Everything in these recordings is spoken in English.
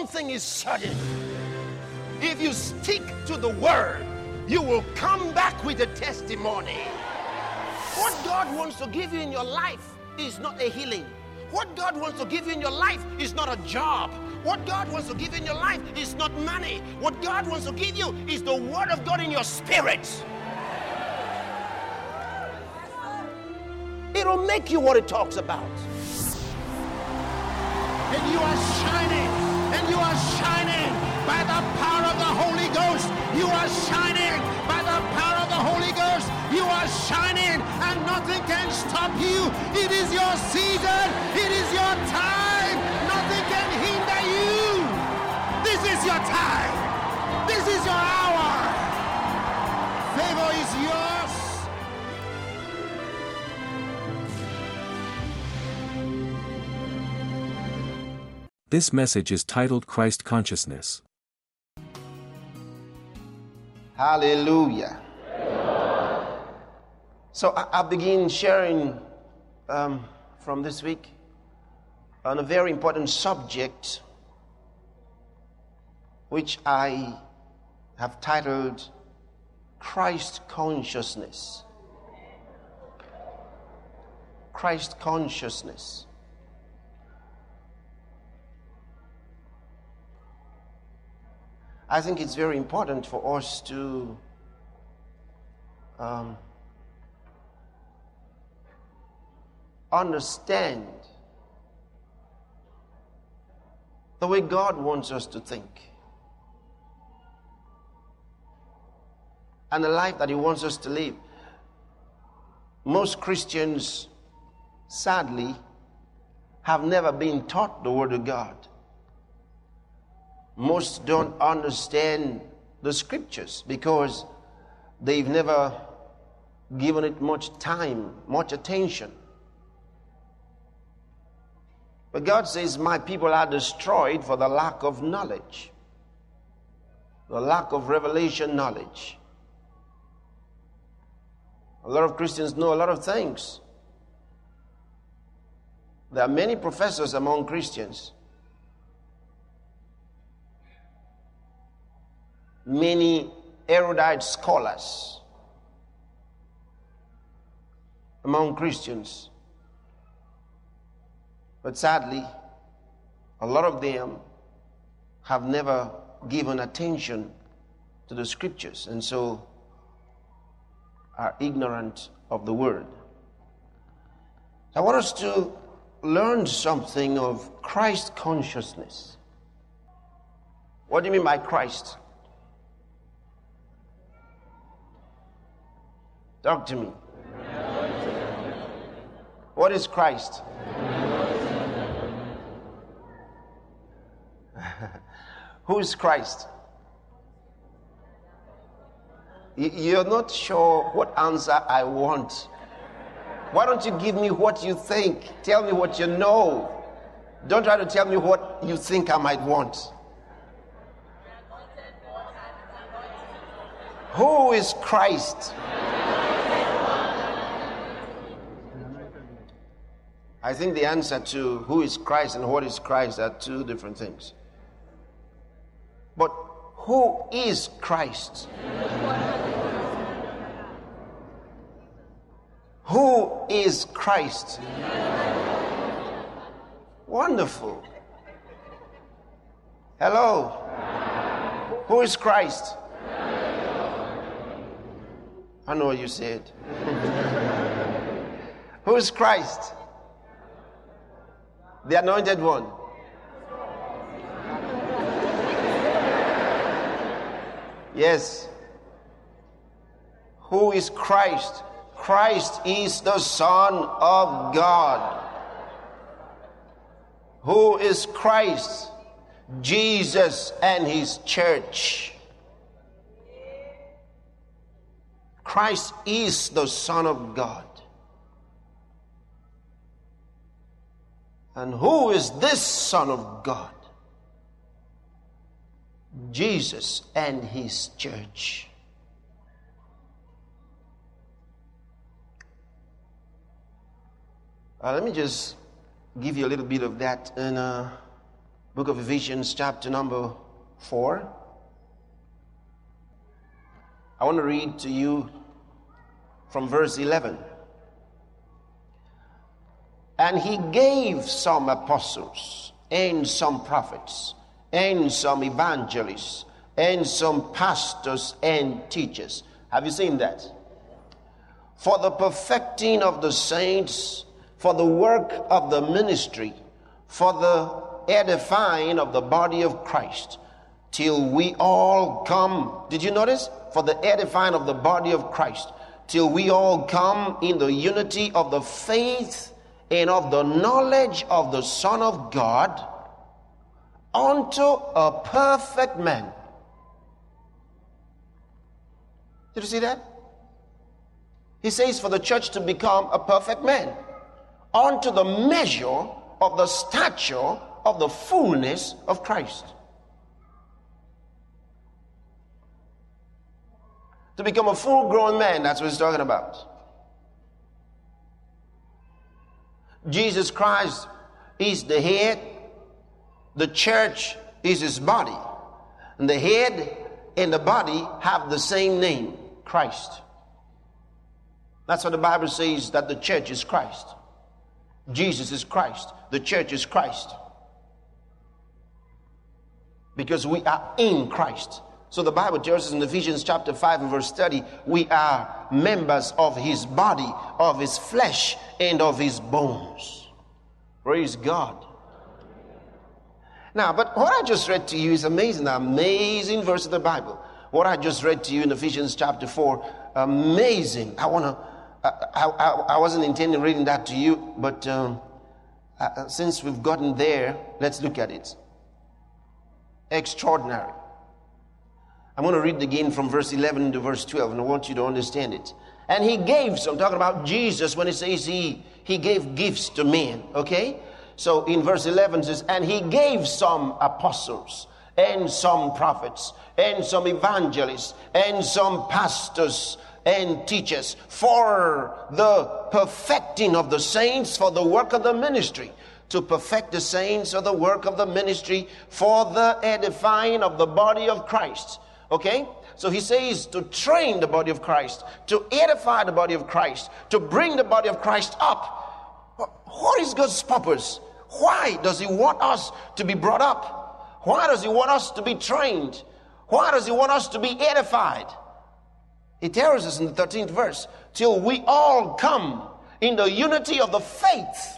thing is certain. If you stick to the word, you will come back with a testimony. What God wants to give you in your life is not a healing. What God wants to give you in your life is not a job. What God wants to give you in your life is not money. What God wants to give you is the word of God in your spirit. It'll make you what it talks about. And you are shining. And you are shining by the power of the Holy Ghost. You are shining by the power of the Holy Ghost. You are shining and nothing can stop you. It is your season. It is your time. Nothing can hinder you. This is your time. This is your hour. Favor is yours. This message is titled Christ Consciousness. Hallelujah. So I begin sharing from this week on a very important subject which I have titled Christ Consciousness. Christ Consciousness. I think it's very important for us to understand the way God wants us to think and the life that He wants us to live. Most Christians, sadly, have never been taught the Word of God. Most don't understand the scriptures because they've never given it much time, much attention. But God says, my people are destroyed for the lack of knowledge, the lack of revelation knowledge. A lot of Christians know a lot of things. There are many professors among Christians. Many erudite scholars among Christians. But sadly, a lot of them have never given attention to the scriptures and so are ignorant of the word. I want us to learn something of Christ consciousness. What do you mean by Christ? Talk to me. What is Christ? Who is Christ? You're not sure what answer I want. Why don't you give me what you think? Tell me what you know. Don't try to tell me what you think I might want. Who is Christ? I think the answer to who is Christ and what is Christ are two different things. But who is Christ? Who is Christ? Wonderful. Hello. Who is Christ? I know what you said. Who is Christ? The anointed one. Yes. Who is Christ? Christ is the Son of God. Who is Christ? Jesus and His church. Christ is the Son of God. And who is this Son of God? Jesus and His church. Let me just give you a little bit of that. And Book of Ephesians, chapter number 4. I want to read to you from verse 11. And he gave some apostles, and some prophets, and some evangelists, and some pastors and teachers. Have you seen that? For the perfecting of the saints, for the work of the ministry, for the edifying of the body of Christ, till we all come. Did you notice? For the edifying of the body of Christ, till we all come in the unity of the faith and of the knowledge of the Son of God, unto a perfect man. Did you see that? He says for the church to become a perfect man, unto the measure of the stature of the fullness of Christ. To become a full-grown man, that's what he's talking about. Jesus Christ is the head. The church is his body. And the head and the body have the same name, Christ. That's what the Bible says, that the church is Christ. Jesus is Christ. The church is Christ. Because we are in Christ. So the Bible tells us in Ephesians chapter 5 and verse 30, we are members of his body, of his flesh, and of his bones. Praise God. Now, but what I just read to you is amazing, an amazing verse of the Bible. What I just read to you in Ephesians chapter 4, amazing. I wasn't intending reading that to you, but since we've gotten there, let's look at it. Extraordinary. I'm going to read again from verse 11 to verse 12, and I want you to understand it. And he gave some, talking about Jesus when it says he gave gifts to men, okay? So in verse 11 it says, and he gave some apostles, and some prophets, and some evangelists, and some pastors and teachers, for the perfecting of the saints, for the work of the ministry, to perfect the saints of the work of the ministry, for the edifying of the body of Christ. Okay? So he says to train the body of Christ, to edify the body of Christ, to bring the body of Christ up. What is God's purpose? Why does he want us to be brought up? Why does he want us to be trained? Why does he want us to be edified? He tells us in the 13th verse, till we all come in the unity of the faith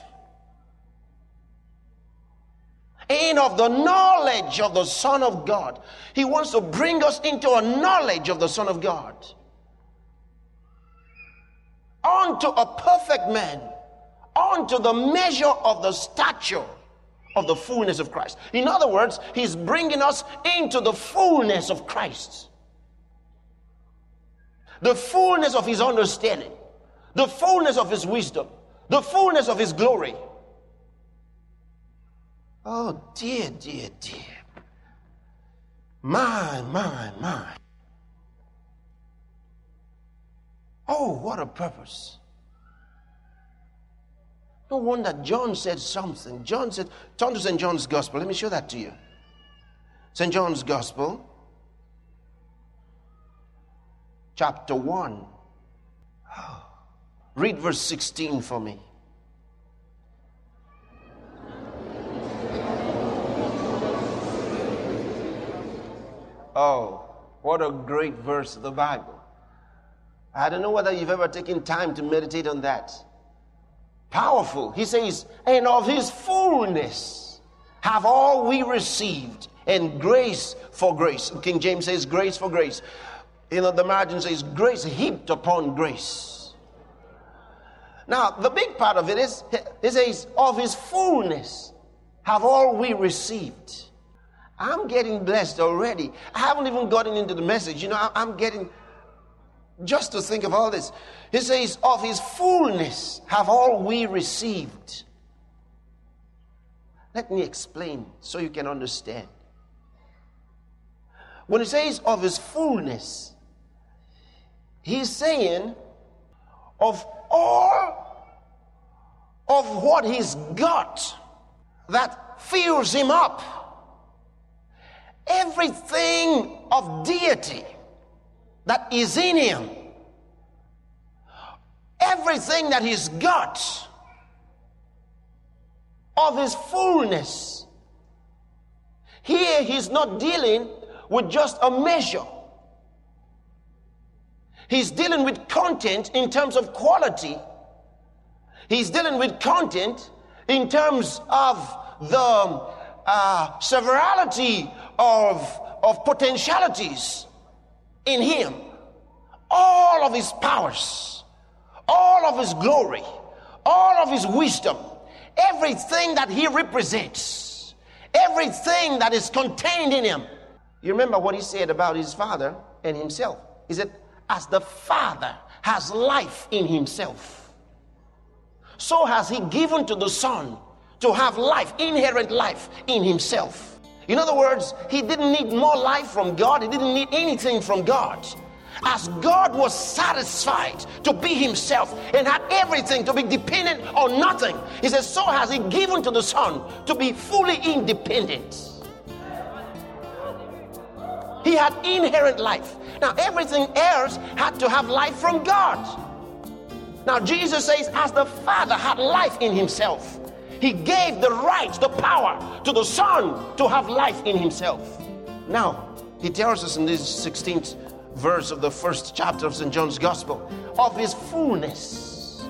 and of the knowledge of the Son of God. He wants to bring us into a knowledge of the Son of God. Unto a perfect man, unto the measure of the stature of the fullness of Christ. In other words, he's bringing us into the fullness of Christ. The fullness of his understanding, the fullness of his wisdom, the fullness of his glory. Oh dear, dear, dear. My. Oh, what a purpose. No wonder John said something. John said, turn to St. John's Gospel. Let me show that to you. St. John's Gospel, chapter 1. Read verse 16 for me. Oh, what a great verse of the Bible. I don't know whether you've ever taken time to meditate on that. Powerful. He says, and of his fullness have all we received, and grace for grace. King James says grace for grace. The margin says grace heaped upon grace. Now, the big part of it is, it says, of his fullness have all we received. I'm getting blessed already. I haven't even gotten into the message. I'm getting, just to think of all this. He says, of his fullness have all we received. Let me explain so you can understand. When he says of his fullness, he's saying of all of what he's got that fills him up. everything of deity that is in him, everything that he's got of his fullness. Here he's not dealing with just a measure. He's dealing with content in terms of quality. He's dealing with content in terms of the severality of potentialities in him. All of his powers, all of his glory, all of his wisdom, everything that he represents, everything that is contained in him. You remember what he said about his Father and himself. He said, as the Father has life in himself, so has he given to the Son to have life, inherent life in himself. In other words, he didn't need more life from God. He didn't need anything from God. As God was satisfied to be himself and had everything to be dependent on nothing, he says, so has he given to the Son to be fully independent. He had inherent life. Now everything else had to have life from God. Now Jesus says, as the Father had life in himself, he gave the right, the power to the Son to have life in himself. Now he tells us in this 16th verse of the first chapter of St. John's Gospel of his fullness,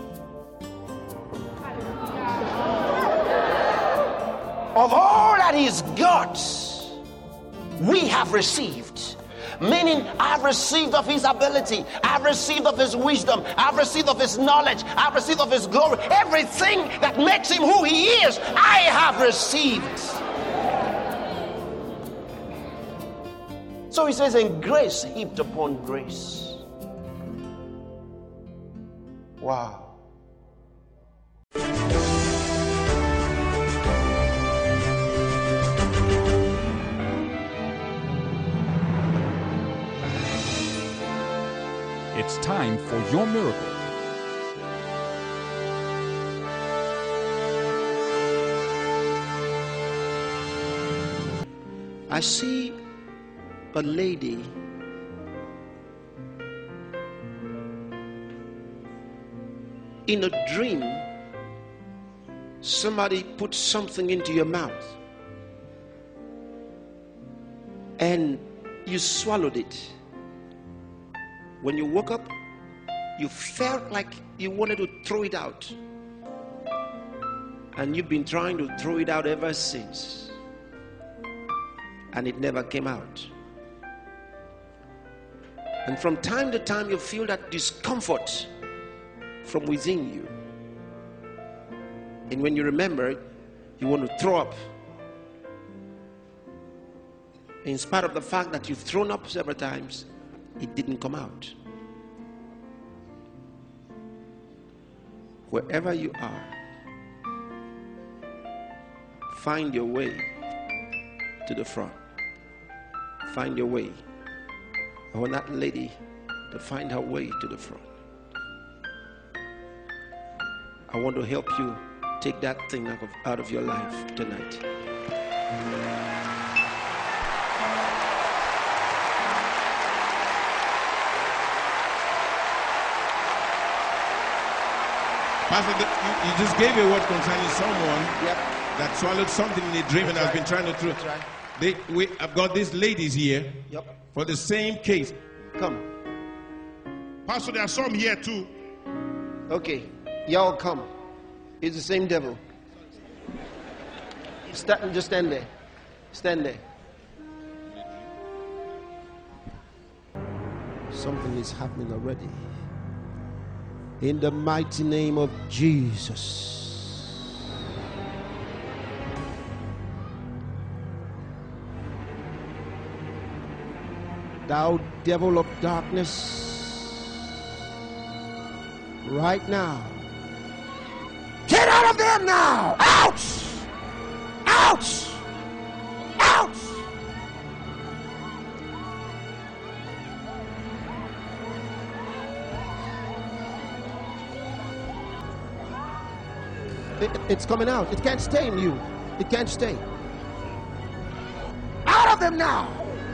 of all that he's got, we have received. Meaning, I've received of his ability, I've received of his wisdom, I've received of his knowledge, I've received of his glory. Everything that makes him who he is, I have received. So he says, and grace heaped upon grace. Wow. It's time for your miracle. I see a lady in a dream. Somebody put something into your mouth and you swallowed it. When you woke up, you felt like you wanted to throw it out. And you've been trying to throw it out ever since. And it never came out. And from time to time, you feel that discomfort from within you. And when you remember it, you want to throw up. In spite of the fact that you've thrown up several times, it didn't come out. Wherever you are, find your way to the front. Find your way. I want that lady to find her way to the front. I want to help you take that thing out of your life tonight. Pastor, you just gave a word concerning someone that swallowed something in a dream and has been trying to throw. Right. I've got these ladies here for the same case. Come. Pastor, there are some here too. Okay, y'all come. It's the same devil. Just stand there. Stand there. Something is happening already. In the mighty name of Jesus. Thou devil of darkness, right now, get out of them now! Out! Out! Out! It's coming out. It can't stay in you. It can't stay. Out of them now!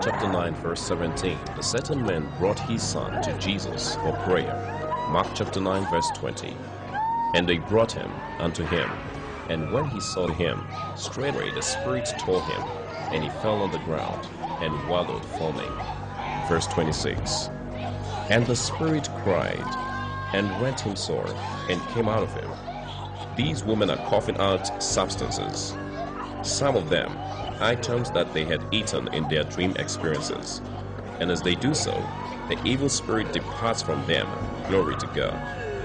chapter 9, verse 17, a certain man brought his son to Jesus for prayer. Mark chapter 9, verse 20. And they brought him unto him. And when he saw him, straightway the Spirit tore him, and he fell on the ground, and wallowed foaming. Verse 26. And the Spirit cried, and rent him sore, and came out of him. These women are coughing out substances, some of them items that they had eaten in their dream experiences. And as they do so, the evil spirit departs from them. Glory to God.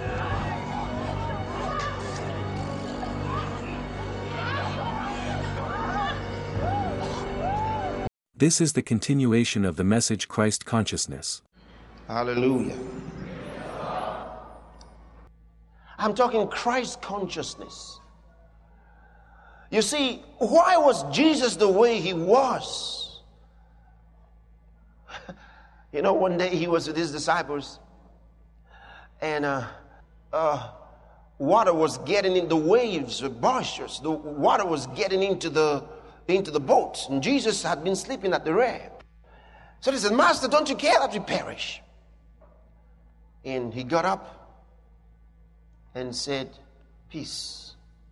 This is the continuation of the message Christ Consciousness. Hallelujah. I'm talking Christ consciousness. You see, why was Jesus the way he was? You know, one day he was with his disciples, and water was getting in, the waves were boisterous. The water was getting into the boat, and Jesus had been sleeping at the rear. So they said, Master, don't you care that we perish? And he got up and said, peace.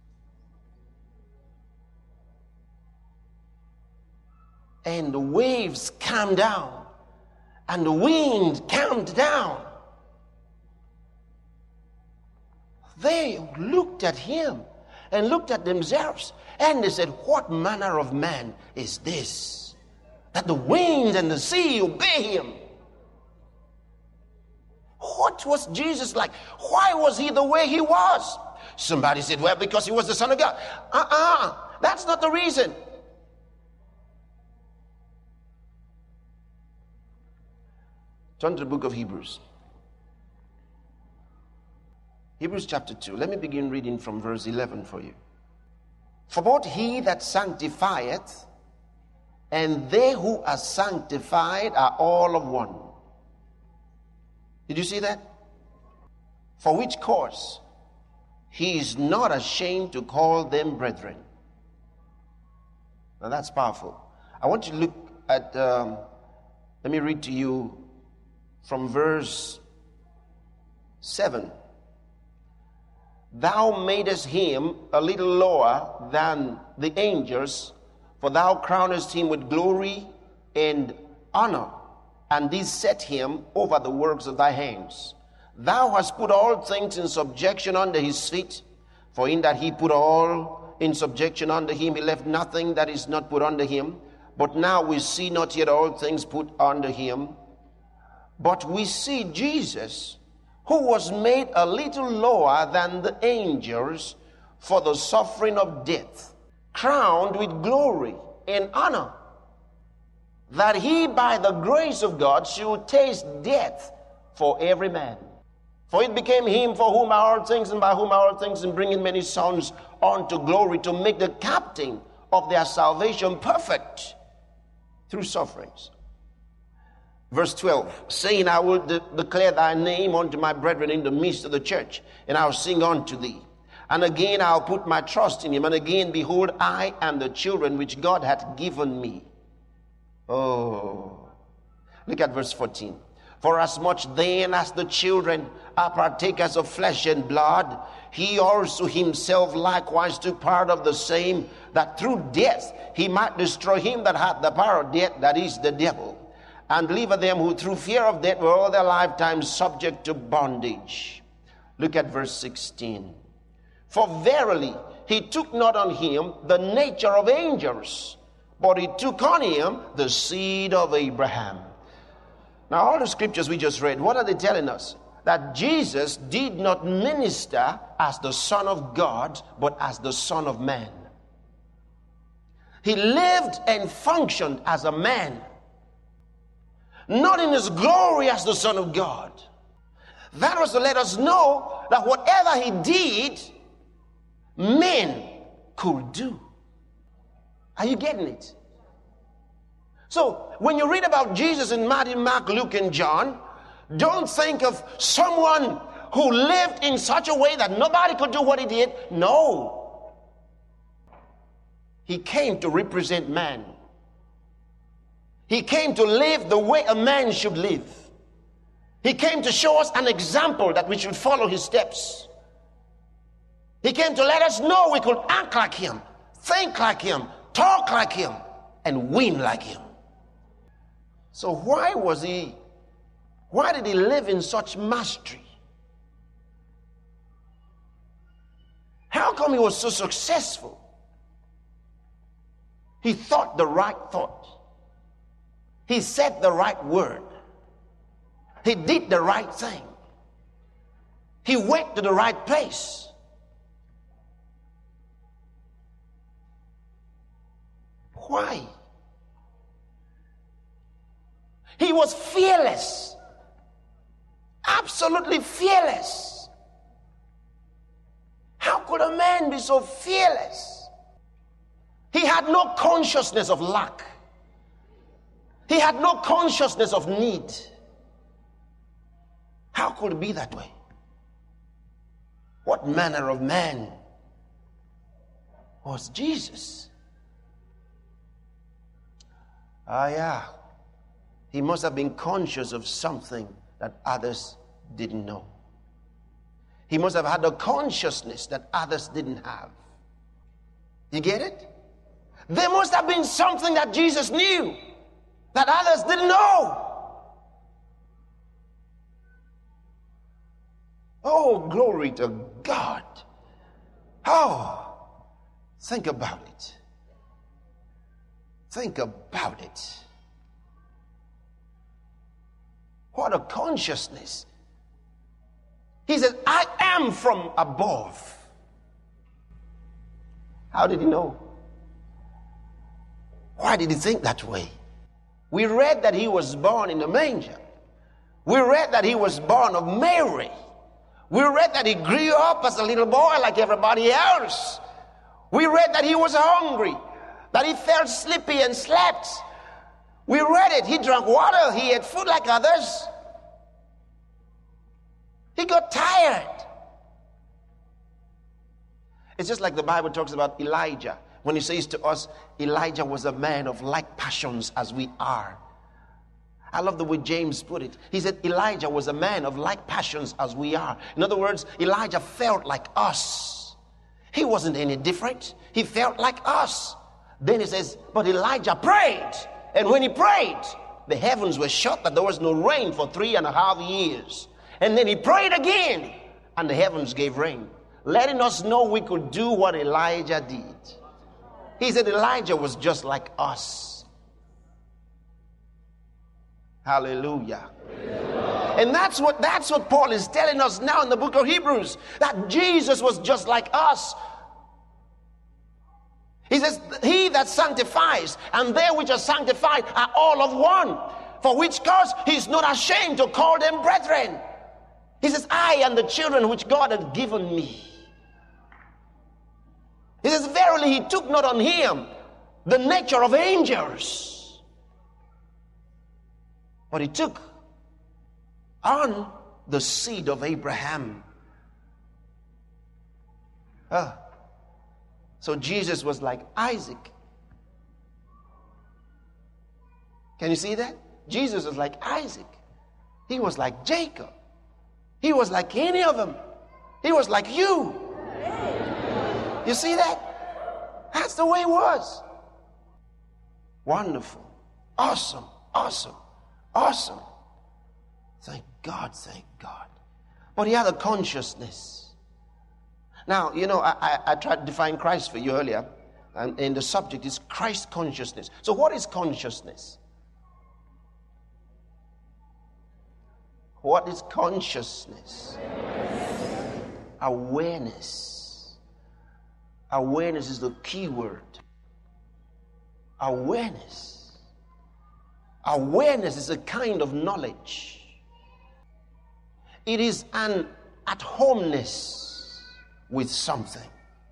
And the waves calmed down, and the wind calmed down. They looked at him and looked at themselves, and they said, what manner of man is this, that the wind and the sea obey him? What was Jesus like? Why was he the way he was? Somebody said, well, because he was the Son of God. That's not the reason. Turn to the book of Hebrews. Hebrews chapter 2. Let me begin reading from verse 11 for you. For both he that sanctifieth and they who are sanctified are all of one. Did you see that? For which cause he is not ashamed to call them brethren. Now that's powerful. I want you to look at, let me read to you from verse 7. Thou madest him a little lower than the angels, for thou crownest him with glory and honor, and didst set him over the works of thy hands. Thou hast put all things in subjection under his feet, for in that he put all in subjection under him, he left nothing that is not put under him. But now we see not yet all things put under him, but we see Jesus, who was made a little lower than the angels for the suffering of death, crowned with glory and honor, that he by the grace of God should taste death for every man. For it became him for whom are all things, and by whom are all things, and bringing many sons unto glory, to make the captain of their salvation perfect through sufferings. Verse 12, saying, I will declare thy name unto my brethren in the midst of the church, and I will sing unto thee. And again I'll put my trust in him. And again, behold, I and the children which God hath given me. Oh, look at verse 14. For as much then as the children are partakers of flesh and blood, he also himself likewise took part of the same, that through death he might destroy him that hath the power of death, that is the devil, and deliver them who through fear of death were all their lifetime subject to bondage. Look at verse 16. For verily he took not on him the nature of angels, but he took on him the seed of Abraham. Now all the scriptures we just read, what are they telling us? That Jesus did not minister as the Son of God, but as the Son of Man. He lived and functioned as a man, not in his glory as the Son of God. That was to let us know that whatever he did, men could do. Are you getting it? So when you read about Jesus in Matthew, Mark, Luke, and John, don't think of someone who lived in such a way that nobody could do what he did. No. He came to represent man. He came to live the way a man should live. He came to show us an example that we should follow his steps. He came to let us know we could act like him, think like him, talk like him, and win like him. So why did he live in such mastery? How come he was so successful? He thought the right thought. He said the right word. He did the right thing. He went to the right place. Why? He was fearless. Absolutely fearless. How could a man be so fearless? He had no consciousness of lack. He had no consciousness of need. How could it be that way? What manner of man was Jesus? He must have been conscious of something that others didn't know. He must have had a consciousness that others didn't have. You get it? There must have been something that Jesus knew that others didn't know. Oh, glory to God. Oh, think about it. Think about it. What a consciousness. He said, I am from above. How did he know? Why did he think that way? We read that he was born in a manger. We read that he was born of Mary. We read that he grew up as a little boy like everybody else. We read that he was hungry, that he felt sleepy and slept. We read it. He drank water. He ate food like others. He got tired. It's just like the Bible talks about Elijah when he says to us, Elijah was a man of like passions as we are. I love the way James put it. He said Elijah was a man of like passions as we are. In other words, Elijah felt like us. He wasn't any different. He felt like us. Then he says, but Elijah prayed. And when he prayed, the heavens were shut that there was no rain for 3.5 years. And then he prayed again, and the heavens gave rain, letting us know we could do what Elijah did. He said Elijah was just like us. Hallelujah. And that's what Paul is telling us now in the book of Hebrews, that Jesus was just like us. He says, he that sanctifies and they which are sanctified are all of one, for which cause he is not ashamed to call them brethren. He says, I and the children which God had given me. He says, verily he took not on him the nature of angels, but he took on the seed of Abraham. So Jesus was like Isaac. Can you see that? Jesus was like Isaac. He was like Jacob. He was like any of them. He was like you. You see that? That's the way it was. Wonderful. Awesome. Awesome. Awesome. Thank God. Thank God. But he had a consciousness. Now, you know, I tried to define Christ for you earlier. And the subject is Christ consciousness. So what is consciousness? What is consciousness? Awareness. Awareness is the key word. Awareness. Awareness is a kind of knowledge. It is an at-homeness with something.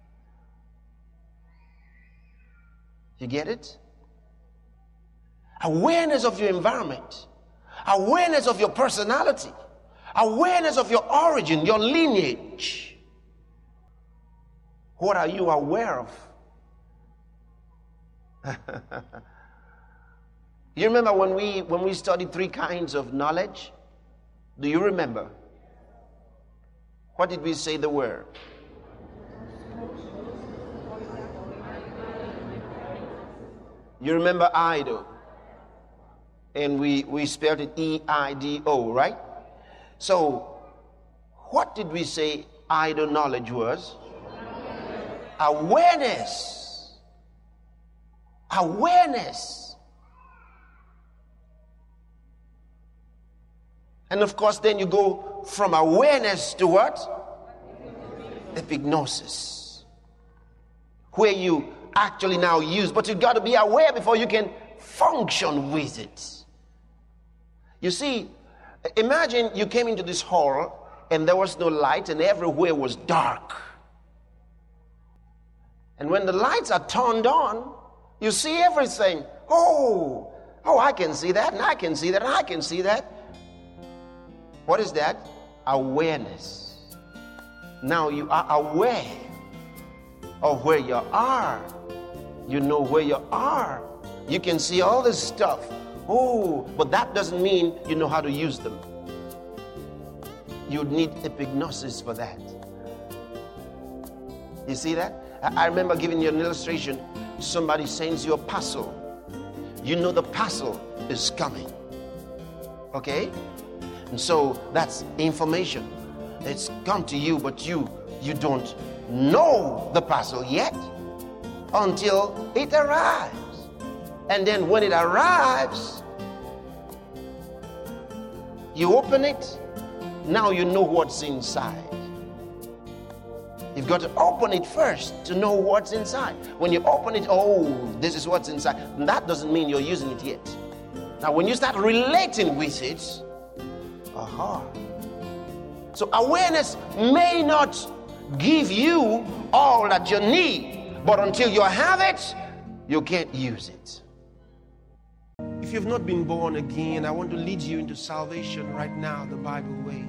You get it? Awareness of your environment. Awareness of your personality. Awareness of your origin, your lineage. What are you aware of? You remember when we studied 3 kinds of knowledge? Do you remember? What did we say the word? You remember idol? And we spelled it E-I-D-O, right? So, what did we say idol knowledge was? Awareness. Awareness. And of course, then you go from awareness to what? Epignosis. Where you actually now use, but you've got to be aware before you can function with it. You see, imagine you came into this hall and there was no light and everywhere was dark. And when the lights are turned on, you see everything. Oh, I can see that, and I can see that, and I can see that. What is that? Awareness. Now you are aware of where you are. You know where you are. You can see all this stuff. Oh, but that doesn't mean you know how to use them. You need epignosis for that. You see that? I remember giving you an illustration. Somebody sends you a parcel. You know the parcel is coming. Okay? And so that's information. It's come to you, but you don't know the parcel yet until it arrives. And then when it arrives, you open it. Now you know what's inside. You've got to open it first to know what's inside. When you open it, oh, this is what's inside. And that doesn't mean you're using it yet. Now when you start relating with it, so awareness may not give you all that you need, but until you have it, you can't use it. If you've not been born again, I want to lead you into salvation right now, the Bible way.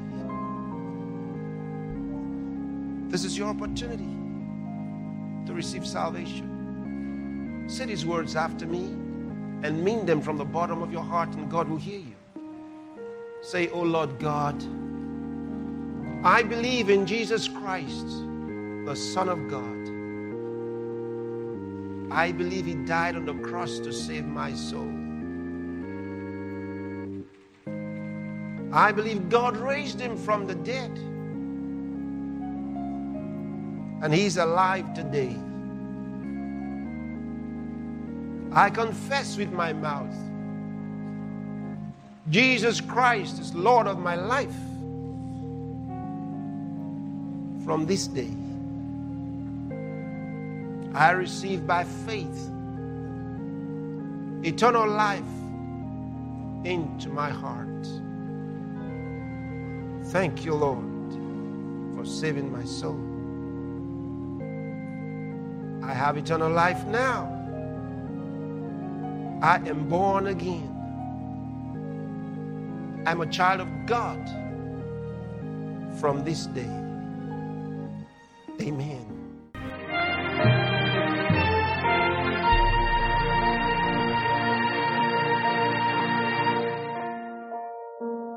This is your opportunity to receive salvation. Say these words after me and mean them from the bottom of your heart, and God will hear you. Say, oh Lord God, I believe in Jesus Christ, the Son of God. I believe He died on the cross to save my soul. I believe God raised Him from the dead. And He's alive today. I confess with my mouth, Jesus Christ is Lord of my life. From this day, I receive by faith eternal life into my heart. Thank you, Lord, for saving my soul. I have eternal life now. I am born again. I'm a child of God from this day. Amen.